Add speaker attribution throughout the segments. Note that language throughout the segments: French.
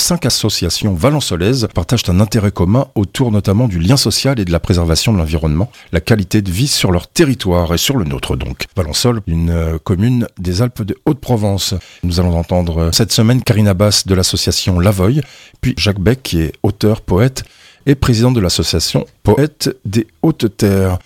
Speaker 1: 5 associations valençolaises partagent un intérêt commun autour notamment du lien social et de la préservation de l'environnement, la qualité de vie sur leur territoire et sur le nôtre donc. Valençol, une commune des Alpes de Haute-Provence. Nous allons entendre cette semaine Karina Bass de l'association Lavoy, puis Jacques Beck qui est auteur, poète et président de l'association Poètes des Hautes-Terres.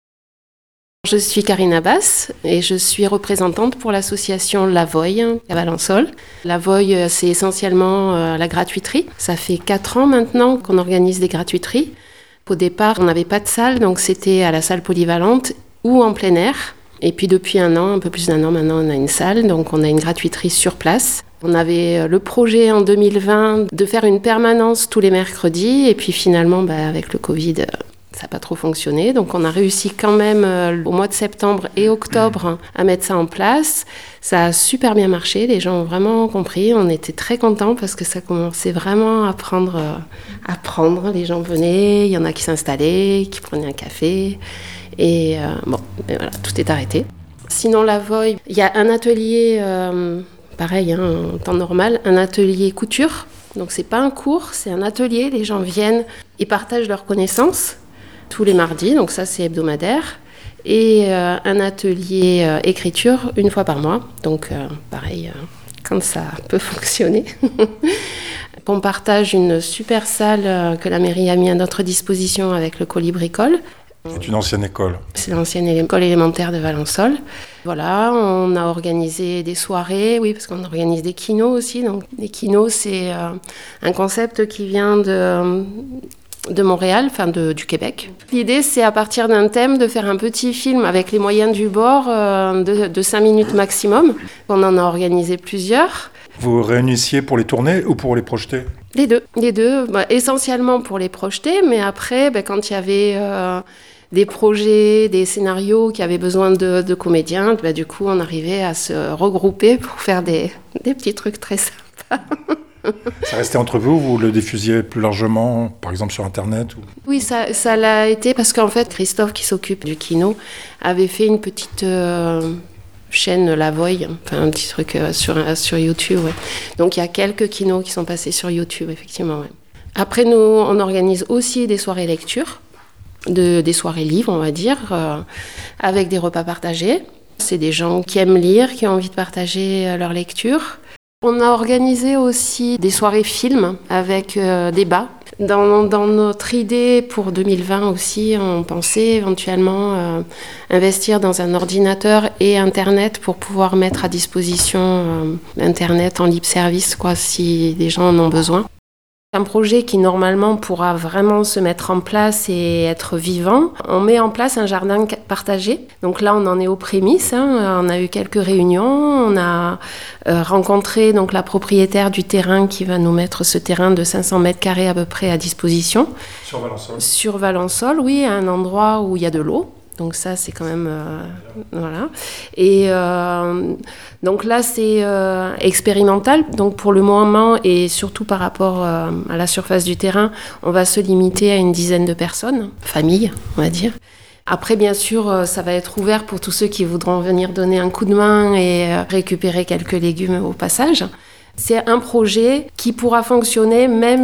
Speaker 2: Je suis Karina Bass et je suis représentante pour l'association Lavoy à Valençol. Lavoy, c'est essentiellement la gratuiterie. Ça fait 4 ans maintenant qu'on organise des gratuiteries. Au départ, on n'avait pas de salle, donc c'était à la salle polyvalente ou en plein air. Et puis depuis un peu plus d'un an maintenant, on a une salle, donc on a une gratuiterie sur place. On avait le projet en 2020 de faire une permanence tous les mercredis et puis finalement, avec le Covid, ça n'a pas trop fonctionné. Donc on a réussi quand même au mois de septembre et octobre à mettre ça en place. Ça a super bien marché, les gens ont vraiment compris. On était très contents parce que ça commençait vraiment à prendre. Les gens venaient, il y en a qui s'installaient, qui prenaient un café. Et voilà, tout est arrêté. Sinon, Lavoy, il y a un atelier, pareil, en temps normal, un atelier couture. Donc c'est pas un cours, c'est un atelier. Les gens viennent et partagent leurs connaissances tous les mardis, donc ça c'est hebdomadaire. Et un atelier écriture une fois par mois. Donc pareil, quand ça peut fonctionner. On partage une super salle que la mairie a mis à notre disposition avec le Colibricole.
Speaker 1: C'est une ancienne école.
Speaker 2: C'est l'ancienne école élémentaire de Valençol. Voilà, on a organisé des soirées, oui, parce qu'on organise des kinos aussi. Donc, les kinos, c'est un concept qui vient de Montréal, du Québec. L'idée, c'est à partir d'un thème de faire un petit film avec les moyens du bord de 5 minutes maximum. On en a organisé plusieurs.
Speaker 1: Vous réunissiez pour les tourner ou pour les projeter ?
Speaker 2: Les deux. Essentiellement pour les projeter, mais après, quand il y avait des projets, des scénarios qui avaient besoin de comédiens, du coup, on arrivait à se regrouper pour faire des petits trucs très sympas.
Speaker 1: Ça restait entre vous, vous le diffusiez plus largement, par exemple sur Internet ou...
Speaker 2: Oui, ça l'a été parce qu'en fait, Christophe, qui s'occupe du kino, avait fait une petite chaîne Lavoy, un petit truc sur YouTube. Ouais. Donc, il y a quelques kinos qui sont passés sur YouTube, effectivement. Ouais. Après, nous, on organise aussi des soirées lecture, des soirées livres, on va dire, avec des repas partagés. C'est des gens qui aiment lire, qui ont envie de partager leur lecture. On a organisé aussi des soirées films avec débat. Dans notre idée pour 2020 aussi, on pensait éventuellement investir dans un ordinateur et Internet pour pouvoir mettre à disposition Internet en libre service, si les gens en ont besoin. Un projet qui normalement pourra vraiment se mettre en place et être vivant. On met en place un jardin partagé. Donc là, on en est aux prémices. On a eu quelques réunions. On a rencontré donc la propriétaire du terrain qui va nous mettre ce terrain de 500 mètres carrés à peu près à disposition.
Speaker 1: Sur Valençol ? Sur
Speaker 2: Valençol, oui, à un endroit où il y a de l'eau. Donc ça, c'est quand même... voilà. Et donc là, c'est expérimental. Donc pour le moment, et surtout par rapport à la surface du terrain, on va se limiter à une dizaine de personnes, familles, on va dire. Après, bien sûr, ça va être ouvert pour tous ceux qui voudront venir donner un coup de main et récupérer quelques légumes au passage. C'est un projet qui pourra fonctionner même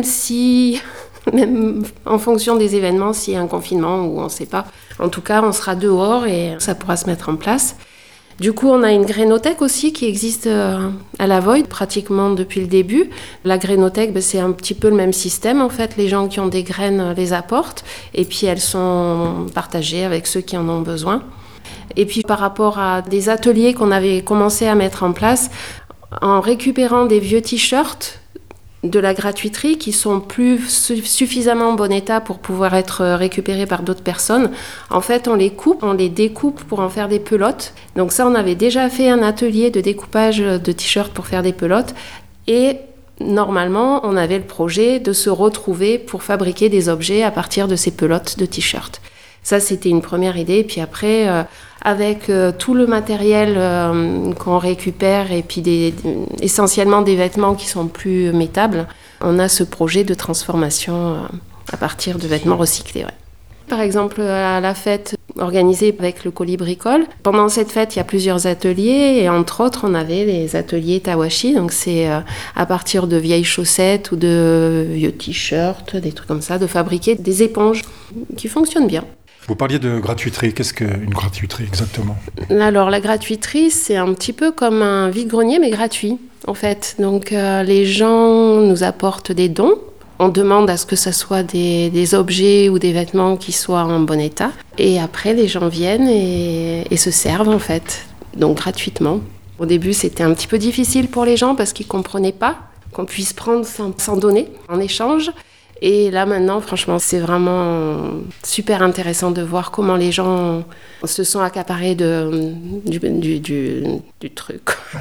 Speaker 2: en fonction des événements, s'il y a un confinement ou on ne sait pas. En tout cas, on sera dehors et ça pourra se mettre en place. Du coup, on a une grénothèque aussi qui existe à Lavoy, pratiquement depuis le début. La grénothèque, c'est un petit peu le même système. En fait, les gens qui ont des graines les apportent et puis elles sont partagées avec ceux qui en ont besoin. Et puis, par rapport à des ateliers qu'on avait commencé à mettre en place, en récupérant des vieux t-shirts de la gratuiterie qui sont plus suffisamment en bon état pour pouvoir être récupérés par d'autres personnes. En fait, on les découpe pour en faire des pelotes. Donc ça, on avait déjà fait un atelier de découpage de t-shirts pour faire des pelotes. Et normalement, on avait le projet de se retrouver pour fabriquer des objets à partir de ces pelotes de t-shirts. Ça, c'était une première idée. Puis après, avec tout le matériel qu'on récupère et puis essentiellement des vêtements qui sont plus métables, on a ce projet de transformation à partir de vêtements recyclés. Ouais. Par exemple, à la fête organisée avec le Colibricole. Pendant cette fête, il y a plusieurs ateliers et entre autres, on avait les ateliers Tawashi. Donc c'est à partir de vieilles chaussettes ou de vieux t-shirts, des trucs comme ça, de fabriquer des éponges qui fonctionnent bien.
Speaker 3: Vous parliez de gratuiterie. Qu'est-ce qu'une gratuiterie exactement ?
Speaker 2: Alors la gratuiterie, c'est un petit peu comme un vide-grenier mais gratuit en fait. Donc les gens nous apportent des dons. On demande à ce que ce soit des objets ou des vêtements qui soient en bon état. Et après, les gens viennent et se servent, en fait, donc gratuitement. Au début, c'était un petit peu difficile pour les gens parce qu'ils ne comprenaient pas qu'on puisse prendre sans donner en échange. Et là, maintenant, franchement, c'est vraiment super intéressant de voir comment les gens se sont accaparés du truc.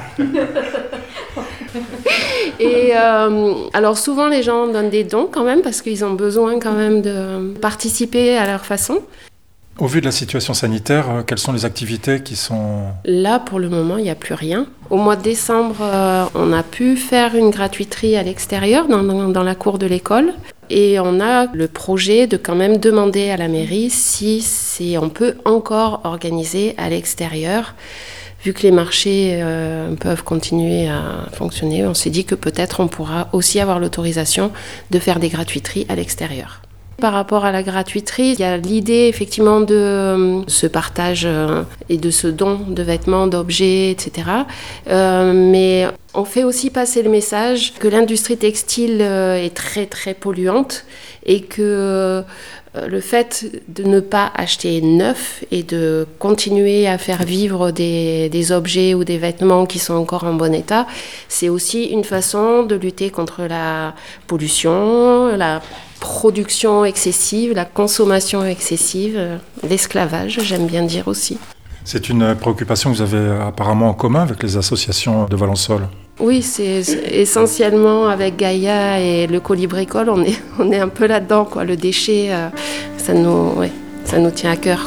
Speaker 2: Et alors souvent les gens donnent des dons quand même parce qu'ils ont besoin quand même de participer à leur façon.
Speaker 3: Au vu de la situation sanitaire, quelles sont les activités qui sont...
Speaker 2: Là pour le moment il n'y a plus rien. Au mois de décembre on a pu faire une gratuiterie à l'extérieur dans la cour de l'école et on a le projet de quand même demander à la mairie si on peut encore organiser à l'extérieur. Vu que les marchés peuvent continuer à fonctionner, on s'est dit que peut-être on pourra aussi avoir l'autorisation de faire des gratuiteries à l'extérieur. Par rapport à la gratuiterie, il y a l'idée effectivement de ce partage et de ce don de vêtements, d'objets, etc. Mais on fait aussi passer le message que l'industrie textile est très très polluante et que le fait de ne pas acheter neuf et de continuer à faire vivre des objets ou des vêtements qui sont encore en bon état, c'est aussi une façon de lutter contre la pollution, la production excessive, la consommation excessive, l'esclavage, j'aime bien dire aussi.
Speaker 3: C'est une préoccupation que vous avez apparemment en commun avec les associations de Valensole.
Speaker 2: Oui, c'est essentiellement avec Gaïa et le Colibricole, on est un peu là-dedans, quoi. Le déchet, ça nous tient à cœur.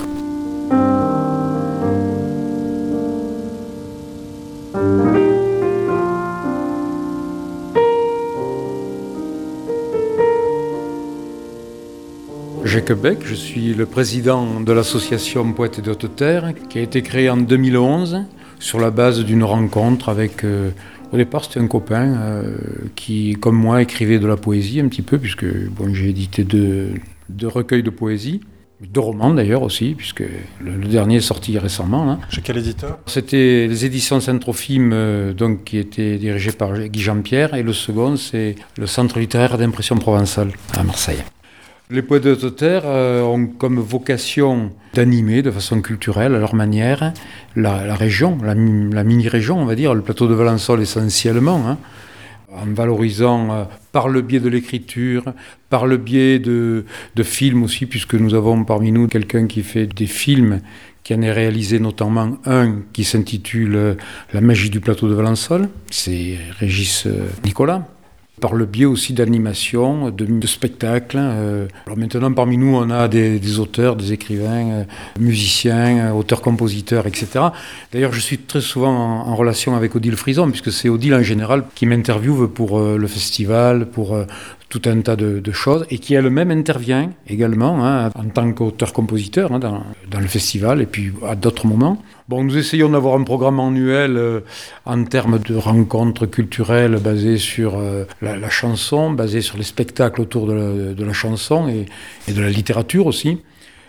Speaker 4: Jacques Beck, je suis le président de l'association Poètes de Haute-Terre qui a été créée en 2011 sur la base d'une rencontre avec... Au départ, c'était un copain qui, comme moi, écrivait de la poésie un petit peu, puisque j'ai édité deux recueils de poésie, 2 romans d'ailleurs aussi, puisque le dernier est sorti récemment. Hein.
Speaker 3: Chez quel éditeur ?
Speaker 4: C'était les éditions Saint-Trophime, qui étaient dirigées par Guy Jean-Pierre, et le second, c'est le Centre littéraire d'impression provençale à Marseille. Les Poètes de Haute-Terre ont comme vocation d'animer de façon culturelle, à leur manière, la région, la mini-région, on va dire, le plateau de Valensole essentiellement, hein, en valorisant par le biais de l'écriture, par le biais de films aussi, puisque nous avons parmi nous quelqu'un qui fait des films, qui en est réalisé notamment un qui s'intitule « La magie du plateau de Valensole », c'est Régis Nicolas. Par le biais aussi d'animation, de spectacles. Alors maintenant, parmi nous, on a des auteurs, des écrivains, musiciens, auteurs-compositeurs, etc. D'ailleurs, je suis très souvent en relation avec Odile Frison, puisque c'est Odile en général qui m'interviewe pour le festival, pour tout un tas de choses, et qui elle-même intervient également en tant qu'auteur-compositeur dans le festival, et puis à d'autres moments. Bon, nous essayons d'avoir un programme annuel en termes de rencontres culturelles basées sur la chanson, basées sur les spectacles autour de la chanson et de la littérature aussi.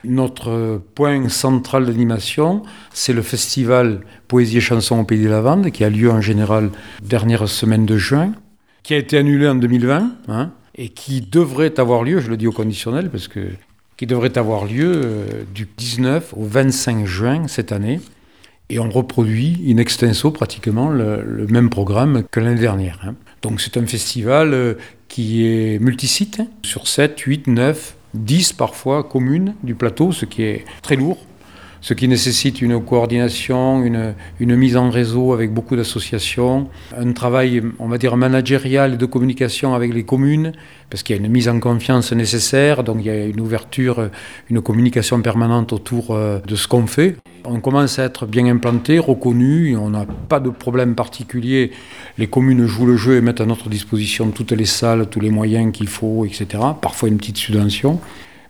Speaker 4: Notre point central d'animation, c'est le festival Poésie et Chansons au Pays des Lavandes, qui a lieu en général dernière semaine de juin, qui a été annulé en 2020, et qui devrait avoir lieu, je le dis au conditionnel, qui devrait avoir lieu du 19 au 25 juin cette année. Et on reproduit in extenso pratiquement le même programme que l'année dernière. Donc c'est un festival qui est multisite, sur 7, 8, 9, 10 parfois communes du plateau, ce qui est très lourd, ce qui nécessite une coordination, une mise en réseau avec beaucoup d'associations, un travail, on va dire, managérial et de communication avec les communes, parce qu'il y a une mise en confiance nécessaire, donc il y a une ouverture, une communication permanente autour de ce qu'on fait. On commence à être bien implanté, reconnu, et on n'a pas de problème particulier. Les communes jouent le jeu et mettent à notre disposition toutes les salles, tous les moyens qu'il faut, etc. Parfois une petite subvention.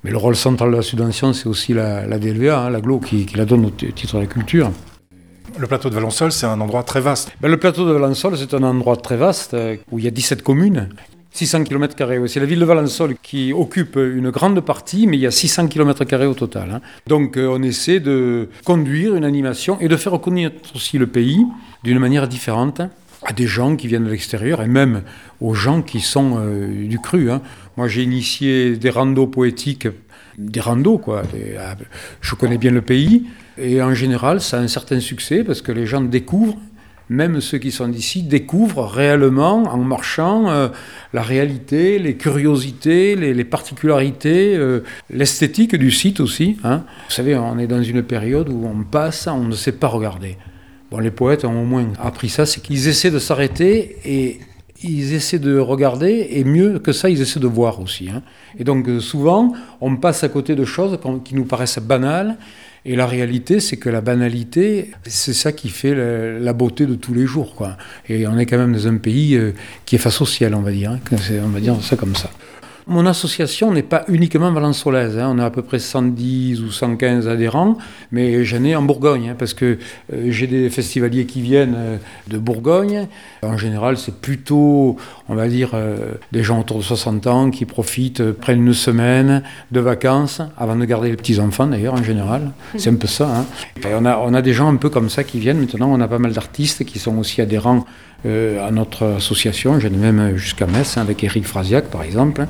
Speaker 4: Mais le rôle central de la subvention, c'est aussi la DLVA, hein, l'AGLO, qui la donne au titre de la culture.
Speaker 3: Le plateau de Valensole, c'est un endroit très vaste.
Speaker 4: Le plateau de Valensole, c'est un endroit très vaste, où il y a 17 communes. 600 km². C'est la ville de Valensole qui occupe une grande partie, mais il y a 600 km² au total. Hein. Donc on essaie de conduire une animation et de faire connaître aussi le pays d'une manière différente à des gens qui viennent de l'extérieur et même aux gens qui sont du cru. Hein. Moi j'ai initié des randos poétiques, des randos quoi. Je connais bien le pays et en général ça a un certain succès parce que les gens découvrent. Même ceux qui sont d'ici découvrent réellement, en marchant, la réalité, les curiosités, les particularités, l'esthétique du site aussi. Hein. Vous savez, on est dans une période où on passe, on ne sait pas regarder. Bon, les poètes ont au moins appris ça, c'est qu'ils essaient de s'arrêter et ils essaient de regarder, et mieux que ça, ils essaient de voir aussi. Hein. Et donc souvent, on passe à côté de choses qui nous paraissent banales. Et la réalité, c'est que la banalité, c'est ça qui fait la beauté de tous les jours, quoi. Et on est quand même dans un pays qui est face au ciel, on va dire. Hein. On va dire ça comme ça. Mon association n'est pas uniquement valensolaise. Hein. On a à peu près 110 ou 115 adhérents, mais j'en ai en Bourgogne, hein, parce que j'ai des festivaliers qui viennent de Bourgogne. En général, c'est plutôt, on va dire, des gens autour de 60 ans qui profitent, prennent une semaine de vacances, avant de garder les petits-enfants d'ailleurs, en général. C'est un peu ça. Hein. Et on a des gens un peu comme ça qui viennent. Maintenant, on a pas mal d'artistes qui sont aussi adhérents à notre association. J'en ai même jusqu'à Metz, hein, avec Éric Frasiac, par exemple.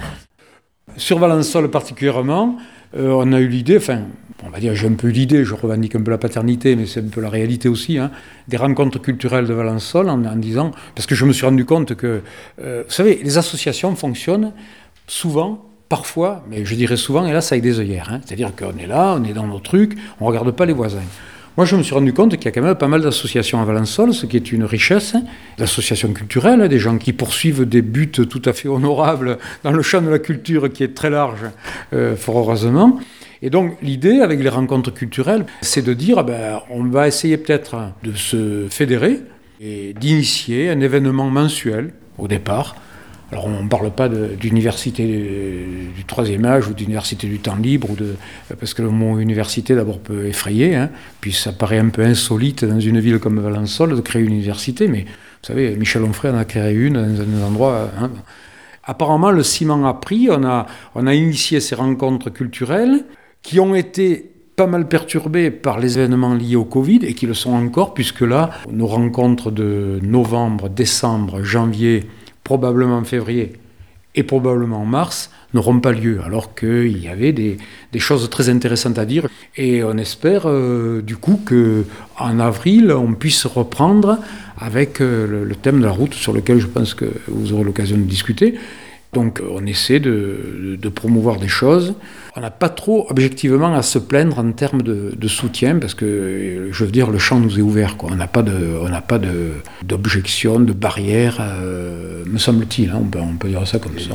Speaker 4: Sur Valensole particulièrement, on a eu l'idée, enfin, on va dire, j'ai un peu eu l'idée, je revendique un peu la paternité, mais c'est un peu la réalité aussi, hein, des rencontres culturelles de Valensole en disant, parce que je me suis rendu compte que, vous savez, les associations fonctionnent souvent, parfois, mais je dirais souvent, et là, ça avec des œillères, hein, c'est-à-dire qu'on est là, on est dans nos trucs, on ne regarde pas les voisins. Moi, je me suis rendu compte qu'il y a quand même pas mal d'associations à Valensole, ce qui est une richesse, d'associations culturelles, des gens qui poursuivent des buts tout à fait honorables dans le champ de la culture qui est très large, fort heureusement. Et donc, l'idée avec les rencontres culturelles, c'est de dire, on va essayer peut-être de se fédérer et d'initier un événement mensuel, au départ. Alors on ne parle pas d'université du troisième âge ou d'université du temps libre, parce que le mot université d'abord peut effrayer, hein, puis ça paraît un peu insolite dans une ville comme Valensole de créer une université, mais vous savez, Michel Onfray en a créé une dans un endroit... Hein. Apparemment, le ciment a pris, on a initié ces rencontres culturelles qui ont été pas mal perturbées par les événements liés au Covid et qui le sont encore, puisque là, nos rencontres de novembre, décembre, janvier... probablement en février et probablement en mars, n'auront pas lieu, alors qu'il y avait des choses très intéressantes à dire. Et on espère du coup qu'en avril, on puisse reprendre avec le thème de la route, sur lequel je pense que vous aurez l'occasion de discuter. Donc on essaie de promouvoir des choses. On n'a pas trop objectivement à se plaindre en termes de soutien, parce que je veux dire, le champ nous est ouvert, quoi. On n'a pas d'objection, de barrière, me semble-t-il, hein. On peut dire ça comme ça.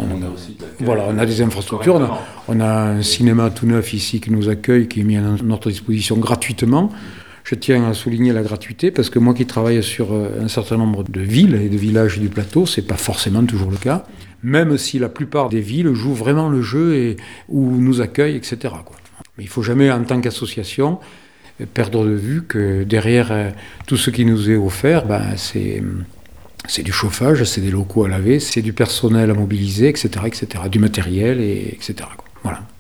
Speaker 4: On a des infrastructures, on a un cinéma tout neuf ici qui nous accueille, qui est mis à notre disposition gratuitement. Je tiens à souligner la gratuité, parce que moi qui travaille sur un certain nombre de villes et de villages du plateau, c'est pas forcément toujours le cas, même si la plupart des villes jouent vraiment le jeu et où nous accueillent, etc., quoi. Mais il ne faut jamais, en tant qu'association, perdre de vue que derrière tout ce qui nous est offert, c'est du chauffage, c'est des locaux à laver, c'est du personnel à mobiliser, etc., du matériel, etc., quoi. Voilà.